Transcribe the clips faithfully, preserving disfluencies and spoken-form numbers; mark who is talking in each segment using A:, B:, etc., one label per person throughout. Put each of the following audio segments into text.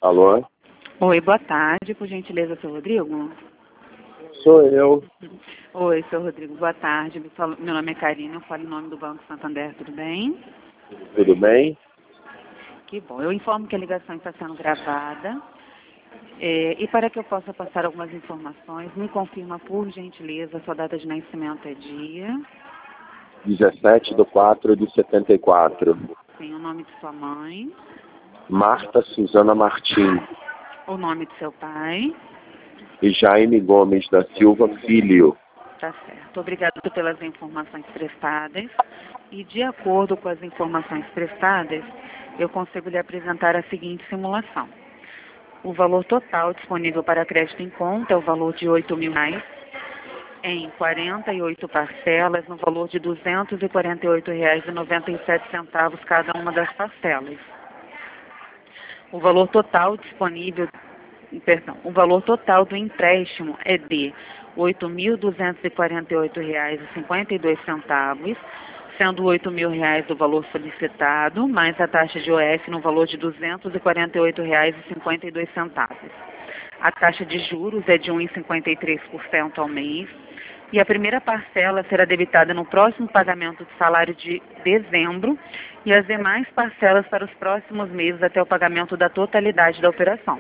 A: Alô?
B: Oi, boa tarde. Por gentileza, seu Rodrigo?
A: Sou eu.
B: Oi, seu Rodrigo, boa tarde. Me falo- Meu nome é Karina, eu falo em nome do Banco Santander, tudo bem?
A: Tudo bem?
B: Que bom. Eu informo que a ligação está sendo gravada. É, e para que eu possa passar algumas informações, me confirma, por gentileza, sua data de nascimento é dia,
A: dezessete de quatro de setenta e quatro.
B: tem o nome de sua mãe,
A: Marta Suzana Martim
B: o nome de seu pai.
A: e Jaime Gomes da Silva Filho.
B: Tá certo. Obrigada pelas informações prestadas. E, de acordo com as informações prestadas, eu consigo lhe apresentar a seguinte simulação. O valor total disponível para crédito em conta é o valor de oito mil reais, em quarenta e oito parcelas, no valor de duzentos e quarenta e oito reais e noventa e sete centavos cada uma das parcelas. O valor total disponível, perdão, o valor total do empréstimo é de oito mil duzentos e quarenta e oito reais e cinquenta e dois centavos, sendo oito mil reais do valor solicitado, mais a taxa de O F no valor de duzentos e quarenta e oito reais e cinquenta e dois centavos. A taxa de juros é de um vírgula cinquenta e três por cento ao mês, e a primeira parcela será debitada no próximo pagamento de salário de dezembro e as demais parcelas para os próximos meses até o pagamento da totalidade da operação.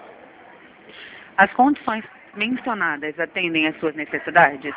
B: As condições mencionadas atendem às suas necessidades?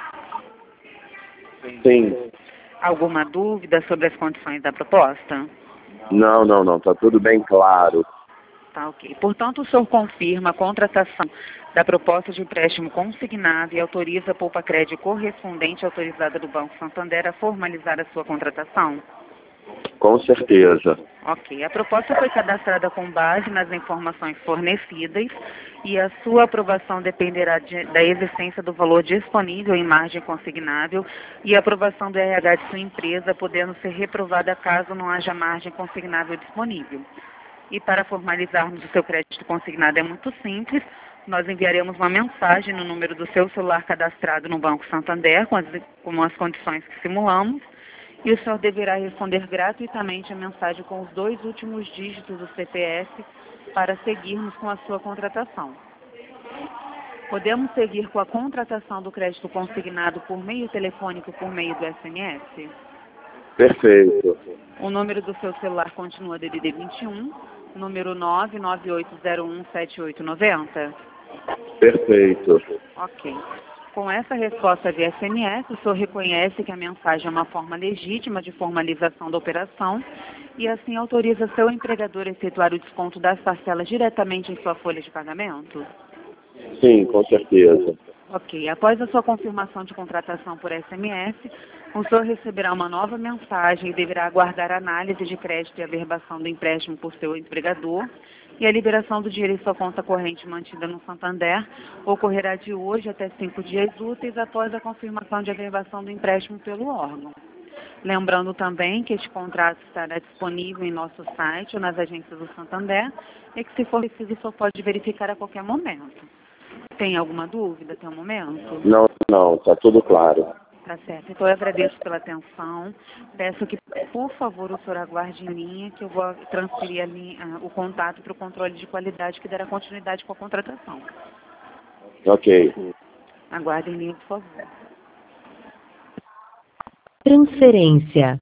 A: Sim.
B: Alguma dúvida sobre as condições da proposta?
A: Não, não, não. Tá tudo bem claro.
B: Tá, ok. Portanto, o senhor confirma a contratação da proposta de empréstimo consignado e autoriza a poupa-crédito correspondente autorizada do Banco Santander a formalizar a sua contratação?
A: Com certeza.
B: Ok. A proposta foi cadastrada com base nas informações fornecidas e a sua aprovação dependerá de, da existência do valor disponível em margem consignável e a aprovação do R H de sua empresa, podendo ser reprovada caso não haja margem consignável disponível. E para formalizarmos o seu crédito consignado é muito simples. Nós enviaremos uma mensagem no número do seu celular cadastrado no Banco Santander com as, com as condições que simulamos. E o senhor deverá responder gratuitamente a mensagem com os dois últimos dígitos do C P F para seguirmos com a sua contratação. Podemos seguir com a contratação do crédito consignado por meio telefônico, por meio do S M S?
A: Perfeito.
B: O número do seu celular continua D D D vinte e um, número nove nove oito zero um sete oito nove zero.
A: Perfeito.
B: Ok. Com essa resposta via S M S, o senhor reconhece que a mensagem é uma forma legítima de formalização da operação e assim autoriza seu empregador a efetuar o desconto das parcelas diretamente em sua folha de pagamento?
A: Sim, com certeza.
B: Ok. Após a sua confirmação de contratação por S M S, o senhor receberá uma nova mensagem e deverá aguardar a análise de crédito e averbação do empréstimo por seu empregador, e a liberação do dinheiro em sua conta corrente mantida no Santander ocorrerá de hoje até cinco dias úteis após a confirmação de averbação do empréstimo pelo órgão. Lembrando também que este contrato estará disponível em nosso site ou nas agências do Santander e que, se for preciso, o senhor pode verificar a qualquer momento. Tem alguma dúvida até o momento?
A: Não, não. Tá tudo claro.
B: Tá certo. Então, eu agradeço pela atenção. Peço que, por favor, o senhor aguarde em linha, que eu vou transferir a linha, o contato para o controle de qualidade, que dará continuidade com a contratação.
A: Ok.
B: Aguarde em linha, por favor.
C: Transferência.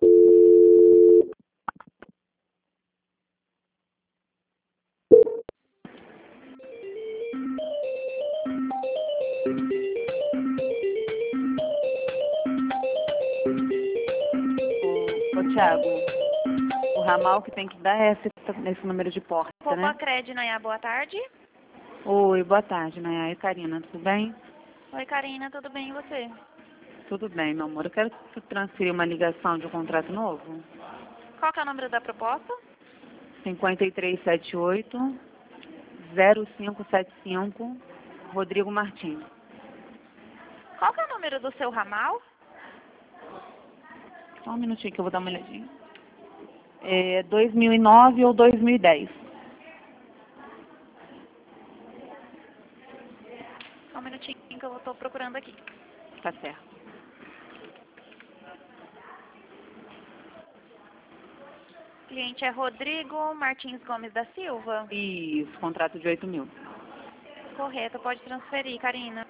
B: Ô, ô Thiago, o ramal que tem que dar é esse, nesse número de porta, né?
D: Poupa-crédito, Nayá, boa tarde.
B: Oi, boa tarde, Nayá e Karina, tudo bem?
D: Oi, Karina, tudo bem e você?
B: Tudo bem, meu amor. Eu quero transferir uma ligação de um contrato novo.
D: Qual que é o número da proposta?
B: cinco três sete oito, zero cinco sete cinco, Rodrigo Martins.
D: Qual que é o número do seu ramal?
B: Só um minutinho que eu vou dar uma olhadinha. É dois mil e nove ou dois mil e dez?
D: Só um minutinho que eu estou procurando aqui.
B: Tá certo.
D: Cliente é Rodrigo Martins Gomes da Silva.
B: Isso, contrato de oito mil.
D: Correto, pode transferir, Karina.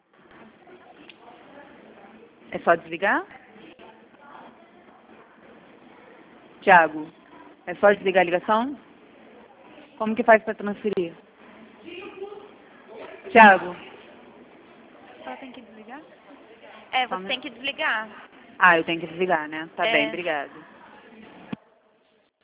B: É só desligar? Tiago, é só desligar a ligação? Como que faz para transferir? Tiago?
D: Só tem que desligar? É, você
B: Como?
D: tem que desligar.
B: Ah, eu tenho que desligar, né? Tá
D: É.
B: bem, obrigada.